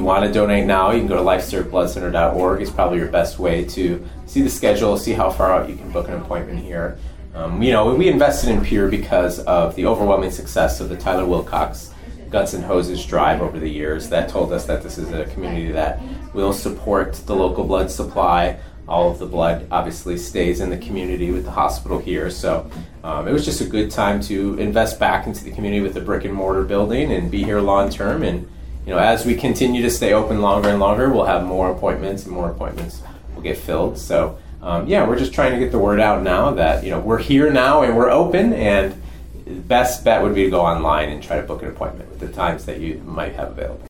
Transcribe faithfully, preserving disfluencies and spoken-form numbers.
you want to donate now, you can go to life serve blood center dot org. It's probably your best way to see the schedule, see how far out you can book an appointment here. Um, you know, we invested in Pierre because of the overwhelming success of the Tyler Wilcox Guns and Hoses drive over the years. That told us that this is a community that will support the local blood supply. All of the blood obviously stays in the community with the hospital here. So um, it was just a good time to invest back into the community with a brick and mortar building and be here long term. And you know, as we continue to stay open longer and longer, we'll have more appointments and more appointments will get filled. So um, yeah, we're just trying to get the word out now that, you know, we're here now and we're open, and the best bet would be to go online and try to book an appointment with the times that you might have available.